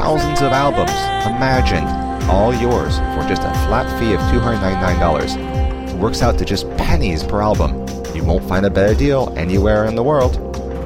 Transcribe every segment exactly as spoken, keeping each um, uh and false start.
thousands of albums. Imagine, all yours for just a flat fee of two hundred ninety-nine dollars. It works out to just pennies per album. You won't find a better deal anywhere in the world.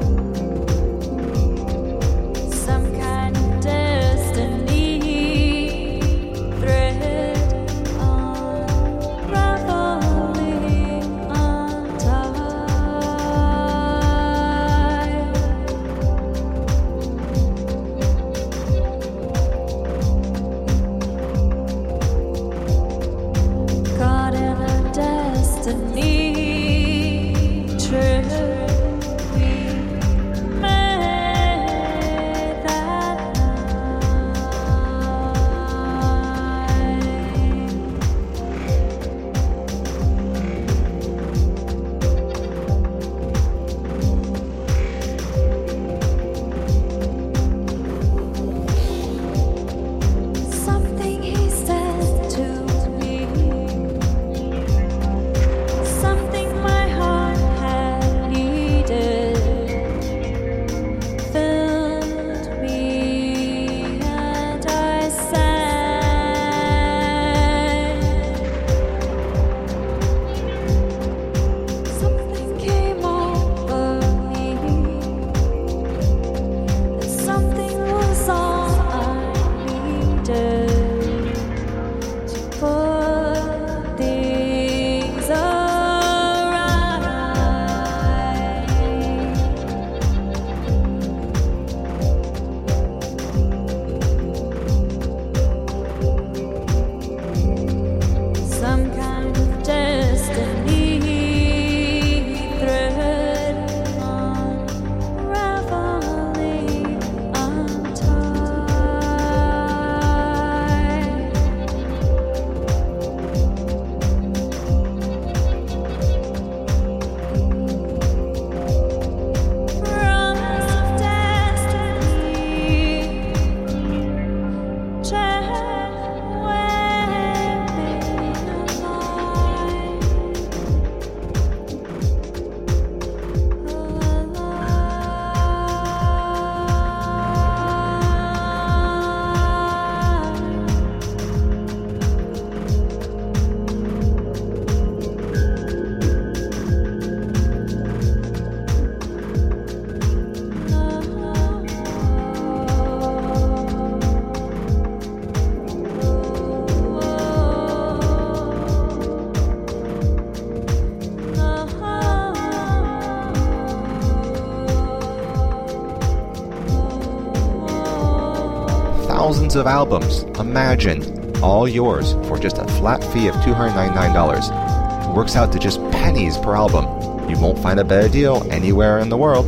Thousands of albums. Imagine, all yours for just a flat fee of two hundred ninety-nine dollars. It works out to just pennies per album. You won't find a better deal anywhere in the world.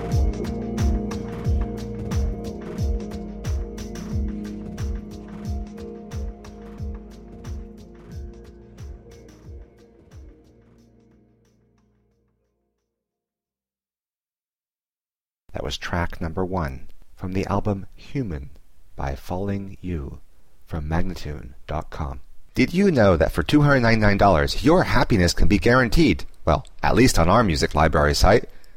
That was track number one from the album Human by Falling You from Magnatune dot com. Did you know that for two hundred ninety-nine dollars your happiness can be guaranteed? Well, at least on our music library site.